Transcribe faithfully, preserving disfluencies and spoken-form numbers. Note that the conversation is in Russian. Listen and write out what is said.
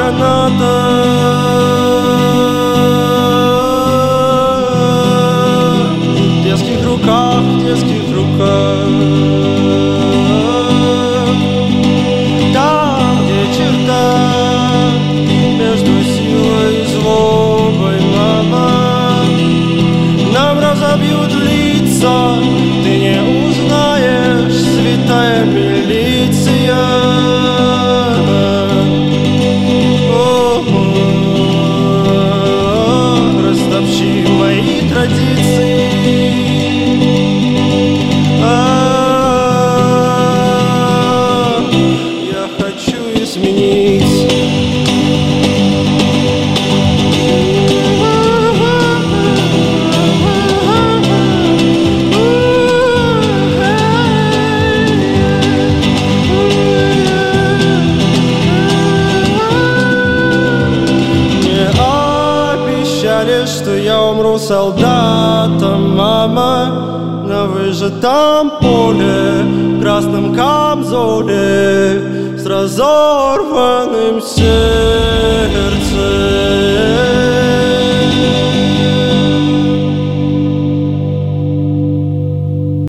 граната. В детских руках, в детских руках. Там, где черта между силой и злобой, мама, нам разобьют лица, ты не узнаешь, святая милиция. Растопчи мои традиции. Я хочу изменить. Что я умру солдатом, мама, на выжатом поле, в красном камзоле, с разорванным сердцем.